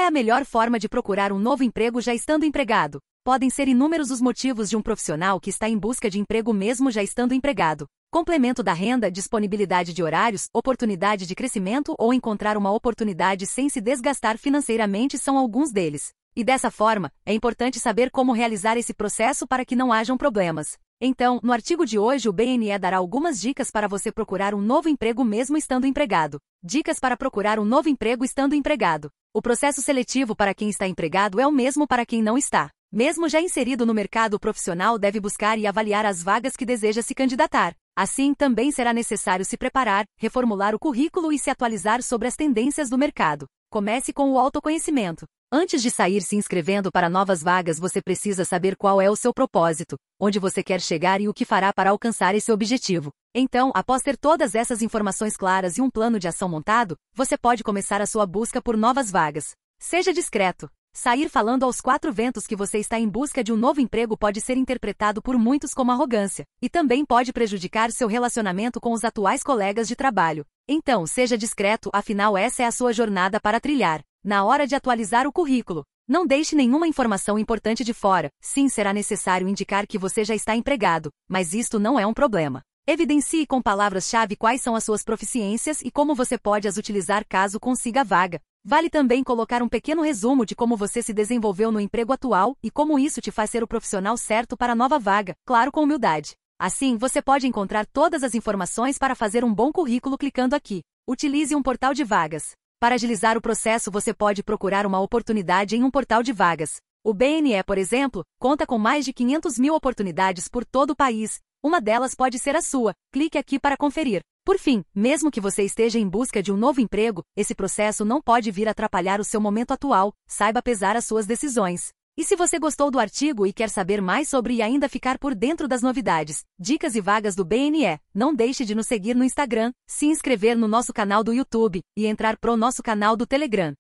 a melhor forma de procurar um novo emprego já estando empregado? Podem ser inúmeros os motivos de um profissional que está em busca de emprego mesmo já estando empregado. Complemento da renda, disponibilidade de horários, oportunidade de crescimento ou encontrar uma oportunidade sem se desgastar financeiramente são alguns deles. E dessa forma, é importante saber como realizar esse processo para que não hajam problemas. Então, no artigo de hoje o BNE dará algumas dicas para você procurar um novo emprego mesmo estando empregado. Dicas para procurar um novo emprego estando empregado. O processo seletivo para quem está empregado é o mesmo para quem não está. Mesmo já inserido no mercado, o profissional deve buscar e avaliar as vagas que deseja se candidatar. Assim, também será necessário se preparar, reformular o currículo e se atualizar sobre as tendências do mercado. Comece com o autoconhecimento. Antes de sair se inscrevendo para novas vagas, você precisa saber qual é o seu propósito, onde você quer chegar e o que fará para alcançar esse objetivo. Então, após ter todas essas informações claras e um plano de ação montado, você pode começar a sua busca por novas vagas. Seja discreto. Sair falando aos quatro ventos que você está em busca de um novo emprego pode ser interpretado por muitos como arrogância, e também pode prejudicar seu relacionamento com os atuais colegas de trabalho. Então, seja discreto, afinal essa é a sua jornada para trilhar. Na hora de atualizar o currículo, não deixe nenhuma informação importante de fora. Sim, será necessário indicar que você já está empregado, mas isto não é um problema. Evidencie com palavras-chave quais são as suas proficiências e como você pode as utilizar caso consiga a vaga. Vale também colocar um pequeno resumo de como você se desenvolveu no emprego atual e como isso te faz ser o profissional certo para a nova vaga, claro, com humildade. Assim, você pode encontrar todas as informações para fazer um bom currículo clicando aqui. Utilize um portal de vagas. Para agilizar o processo, você pode procurar uma oportunidade em um portal de vagas. O BNE, por exemplo, conta com mais de 500 mil oportunidades por todo o país. Uma delas pode ser a sua. Clique aqui para conferir. Por fim, mesmo que você esteja em busca de um novo emprego, esse processo não pode vir atrapalhar o seu momento atual. Saiba pesar as suas decisões. E se você gostou do artigo e quer saber mais sobre e ainda ficar por dentro das novidades, dicas e vagas do BNE, não deixe de nos seguir no Instagram, se inscrever no nosso canal do YouTube e entrar pro nosso canal do Telegram.